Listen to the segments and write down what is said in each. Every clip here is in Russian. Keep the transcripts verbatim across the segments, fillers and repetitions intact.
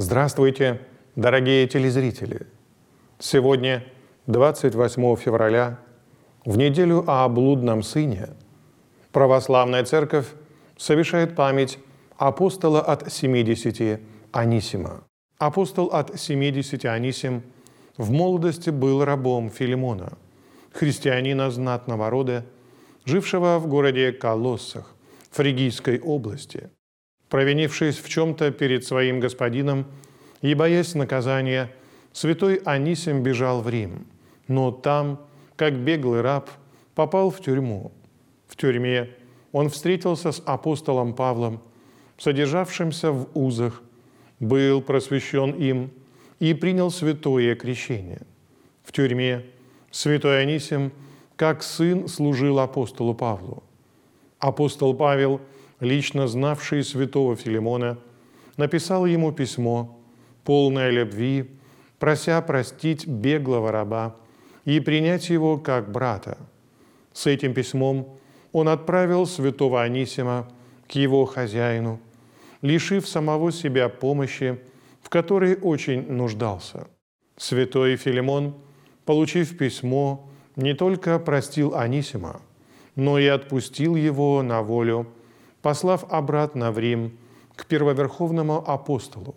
Здравствуйте, дорогие телезрители! Сегодня, двадцать восьмого февраля, в неделю о блудном сыне, Православная Церковь совершает память апостола от семидесяти Анисима. Апостол от семидесяти Анисим в молодости был рабом Филимона, христианина знатного рода, жившего в городе Колоссах, Фригийской области. Провинившись в чем-то перед своим господином и боясь наказания, святой Анисим бежал в Рим, но там, как беглый раб, попал в тюрьму. В тюрьме он встретился с апостолом Павлом, содержавшимся в узах, был просвещен им и принял святое крещение. В тюрьме святой Анисим, как сын, служил апостолу Павлу. Апостол Павел, лично знавший святого Филимона, написал ему письмо, полное любви, прося простить беглого раба и принять его как брата. С этим письмом он отправил святого Анисима к его хозяину, лишив самого себя помощи, в которой очень нуждался. Святой Филимон, получив письмо, не только простил Анисима, но и отпустил его на волю, послав обратно в Рим к первоверховному апостолу.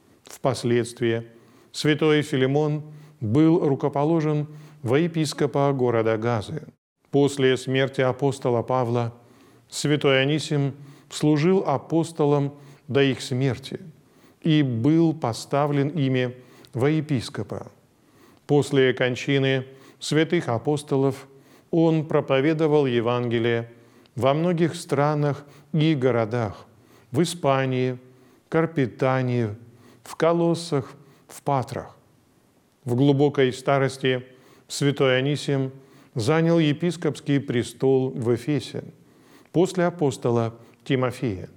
Впоследствии святой Филимон был рукоположен во епископа города Газы. После смерти апостола Павла святой Анисим служил апостолам до их смерти и был поставлен ими во епископа. После кончины святых апостолов он проповедовал Евангелие во многих странах и городах, в Испании, Карпетании, в Колоссах, в Патрах. В глубокой старости святой Анисим занял епископский престол в Эфесе после апостола Тимофея.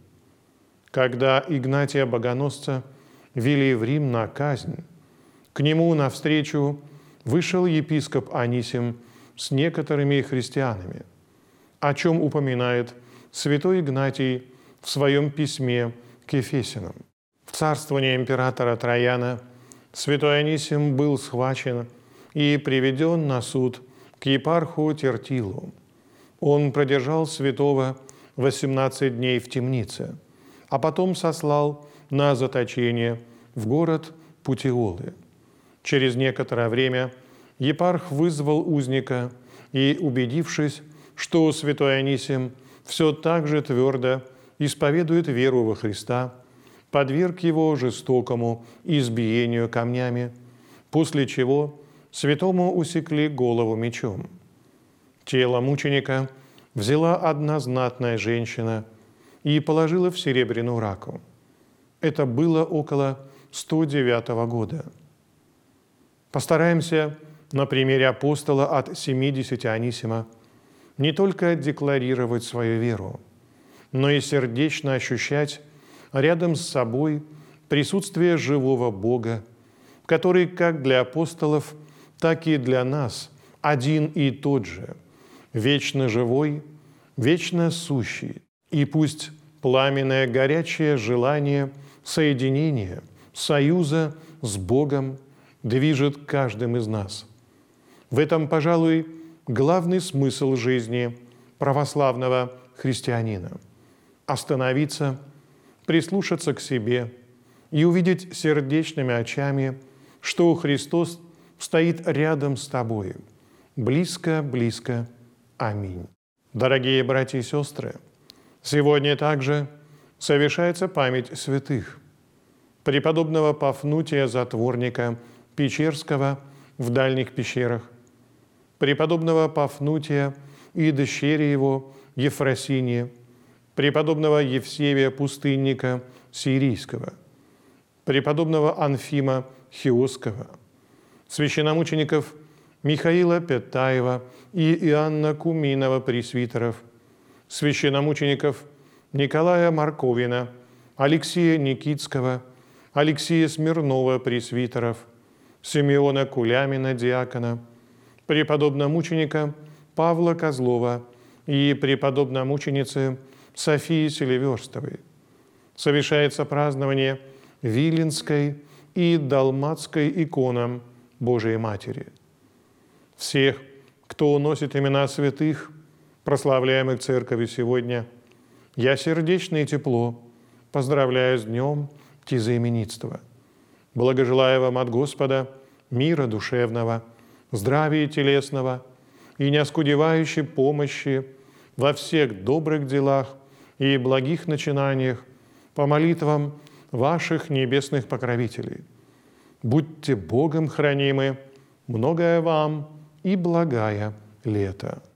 Когда Игнатия Богоносца вели в Рим на казнь, к нему навстречу вышел епископ Анисим с некоторыми христианами, о чем упоминает святой Игнатий в своем письме к Ефесянам. В царствовании императора Трояна святой Анисим был схвачен и приведен на суд к епарху Тертилу. Он продержал святого восемнадцать дней в темнице, а потом сослал на заточение в город Путиолы. Через некоторое время епарх вызвал узника и, убедившись, что святой Анисим все так же твердо исповедует веру во Христа, подверг его жестокому избиению камнями, после чего святому усекли голову мечом. Тело мученика взяла одна знатная женщина и положила в серебряную раку. Это было около сто девятого года. Постараемся на примере апостола от семидесяти Анисима не только декларировать свою веру, но и сердечно ощущать рядом с собой присутствие живого Бога, который как для апостолов, так и для нас один и тот же, вечно живой, вечно сущий. И пусть пламенное горячее желание соединения, союза с Богом движет каждым из нас. В этом, пожалуй, главный смысл жизни православного христианина – остановиться, прислушаться к себе и увидеть сердечными очами, что Христос стоит рядом с тобой, близко-близко. Аминь. Дорогие братья и сестры, сегодня также совершается память святых. Преподобного Пафнутия Затворника Печерского в дальних пещерах, преподобного Пафнутия и дщери его Ефросинии, преподобного Евсевия Пустынника Сирийского, преподобного Анфима Хиосского, священномучеников Михаила Петаева и Иоанна Куминова пресвитеров, священномучеников Николая Марковина, Алексея Никитского, Алексея Смирнова пресвитеров, Симеона Кулямина диакона, преподобномученика Павла Козлова и преподобномученицы Софии Селиверстовой. Совершается празднование Виленской и Далматской иконам Божией Матери. Всех, кто носит имена святых, прославляемых Церковью сегодня, я сердечно и тепло поздравляю с днем тезаименитства. Благожелаю вам от Господа мира душевного, здравия телесного и неоскудевающей помощи во всех добрых делах и благих начинаниях по молитвам ваших небесных покровителей. Будьте Богом хранимы, многое вам и благая лето.